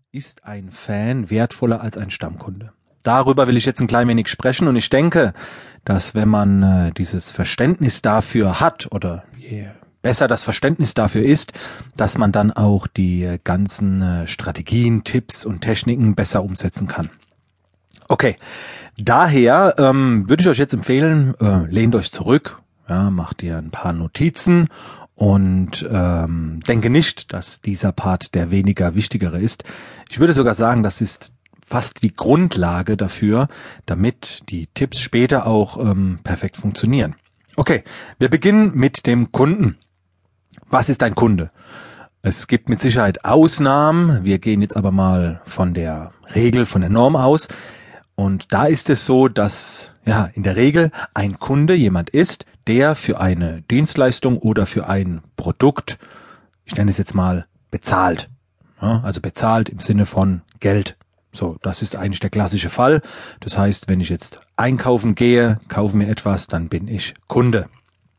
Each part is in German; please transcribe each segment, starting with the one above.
Ist ein Fan wertvoller als ein Stammkunde? Darüber will ich jetzt ein klein wenig sprechen und ich denke, dass wenn man dieses Verständnis dafür hat oder je besser das Verständnis dafür ist, dass man dann auch die ganzen Strategien, Tipps und Techniken besser umsetzen kann. Okay, daher würde ich euch jetzt empfehlen, lehnt euch zurück, ja, macht ihr ein paar Notizen und denke nicht, dass dieser Part der weniger wichtigere ist. Ich würde sogar sagen, das ist fast die Grundlage dafür, damit die Tipps später auch perfekt funktionieren. Okay, wir beginnen mit dem Kunden. Was ist ein Kunde? Es gibt mit Sicherheit Ausnahmen. Wir gehen jetzt aber mal von der Regel, von der Norm aus. Und da ist es so, dass ja in der Regel ein Kunde jemand ist, der für eine Dienstleistung oder für ein Produkt, ich nenne es jetzt mal, bezahlt. Ja, also bezahlt im Sinne von Geld. So, das ist eigentlich der klassische Fall. Das heißt, wenn ich jetzt einkaufen gehe, kaufe mir etwas, dann bin ich Kunde.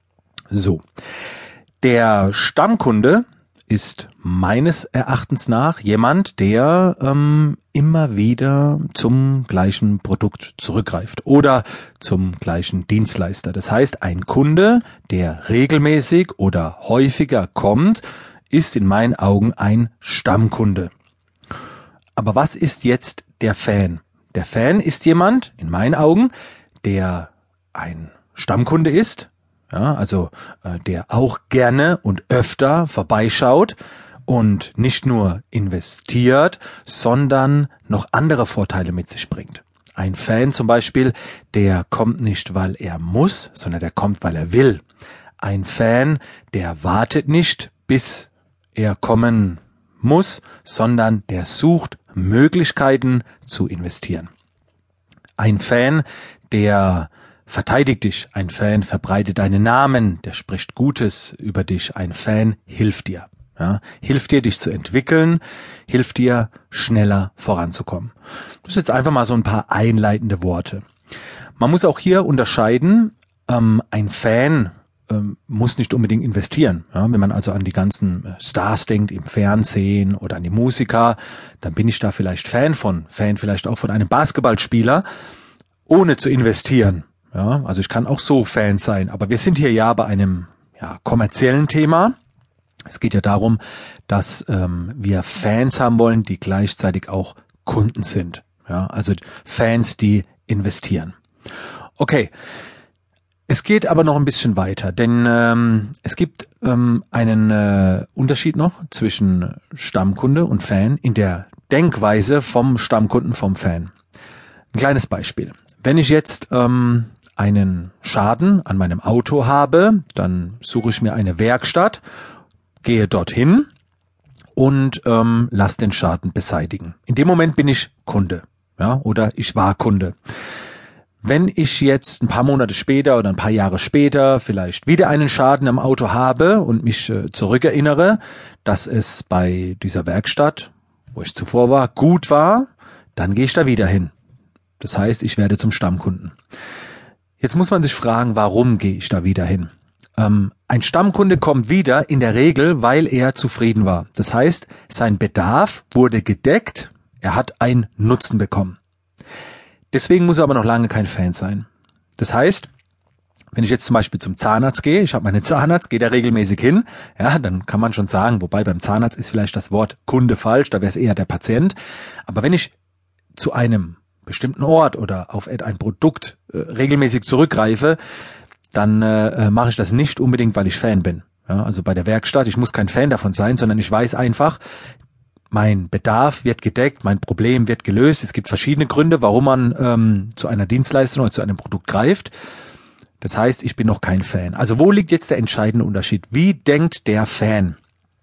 So, der Stammkunde ist meines Erachtens nach jemand, der immer wieder zum gleichen Produkt zurückgreift oder zum gleichen Dienstleister. Das heißt, ein Kunde, der regelmäßig oder häufiger kommt, ist in meinen Augen ein Stammkunde. Aber was ist jetzt der Fan? Der Fan ist jemand, in meinen Augen, der ein Stammkunde ist, ja, also der auch gerne und öfter vorbeischaut und nicht nur investiert, sondern noch andere Vorteile mit sich bringt. Ein Fan zum Beispiel, der kommt nicht, weil er muss, sondern der kommt, weil er will. Ein Fan, der wartet nicht, bis er kommen muss, sondern der sucht Möglichkeiten zu investieren. Ein Fan, der verteidigt dich. Ein Fan verbreitet deinen Namen, der spricht Gutes über dich. Ein Fan hilft dir. Ja, hilft dir, dich zu entwickeln, hilft dir, schneller voranzukommen. Das ist jetzt einfach mal so ein paar einleitende Worte. Man muss auch hier unterscheiden, ein Fan muss nicht unbedingt investieren. Ja, wenn man also an die ganzen Stars denkt im Fernsehen oder an die Musiker, dann bin ich da vielleicht Fan vielleicht auch von einem Basketballspieler, ohne zu investieren. Ja, also ich kann auch so Fan sein, aber wir sind hier ja bei einem kommerziellen Thema. Es geht ja darum, dass wir Fans haben wollen, die gleichzeitig auch Kunden sind. Ja, also Fans, die investieren. Okay, es geht aber noch ein bisschen weiter, denn es gibt einen Unterschied noch zwischen Stammkunde und Fan in der Denkweise vom Stammkunden, vom Fan. Ein kleines Beispiel. Wenn ich jetzt einen Schaden an meinem Auto habe, dann suche ich mir eine Werkstatt, gehe dorthin und lasse den Schaden beseitigen. In dem Moment bin ich Kunde, ja, oder ich war Kunde. Wenn ich jetzt ein paar Monate später oder ein paar Jahre später vielleicht wieder einen Schaden am Auto habe und mich zurückerinnere, dass es bei dieser Werkstatt, wo ich zuvor war, gut war, dann gehe ich da wieder hin. Das heißt, ich werde zum Stammkunden. Jetzt muss man sich fragen, warum gehe ich da wieder hin? Ein Stammkunde kommt wieder in der Regel, weil er zufrieden war. Das heißt, sein Bedarf wurde gedeckt, er hat einen Nutzen bekommen. Deswegen muss er aber noch lange kein Fan sein. Das heißt, wenn ich jetzt zum Beispiel zum Zahnarzt gehe, ich habe meinen Zahnarzt, gehe da regelmäßig hin, ja, dann kann man schon sagen, wobei beim Zahnarzt ist vielleicht das Wort Kunde falsch, da wäre es eher der Patient. Aber wenn ich zu einem bestimmten Ort oder auf ein Produkt regelmäßig zurückgreife, dann mache ich das nicht unbedingt, weil ich Fan bin. Ja, also bei der Werkstatt, ich muss kein Fan davon sein, sondern ich weiß einfach, mein Bedarf wird gedeckt, mein Problem wird gelöst. Es gibt verschiedene Gründe, warum man zu einer Dienstleistung oder zu einem Produkt greift. Das heißt, ich bin noch kein Fan. Also wo liegt jetzt der entscheidende Unterschied? Wie denkt der Fan?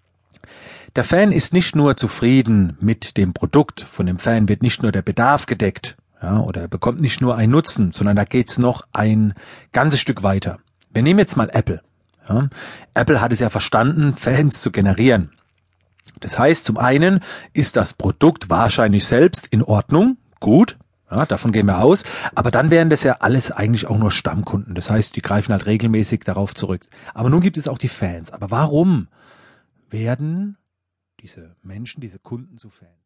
Der Fan ist nicht nur zufrieden mit dem Produkt. Von dem Fan wird nicht nur der Bedarf gedeckt, ja, oder er bekommt nicht nur einen Nutzen, sondern da geht's noch ein ganzes Stück weiter. Wir nehmen jetzt mal Apple. Ja. Apple hat es ja verstanden, Fans zu generieren. Das heißt, zum einen ist das Produkt wahrscheinlich selbst in Ordnung, gut, ja, davon gehen wir aus, aber dann wären das ja alles eigentlich auch nur Stammkunden. Das heißt, die greifen halt regelmäßig darauf zurück. Aber nun gibt es auch die Fans. Aber warum werden diese Menschen, diese Kunden zu Fans?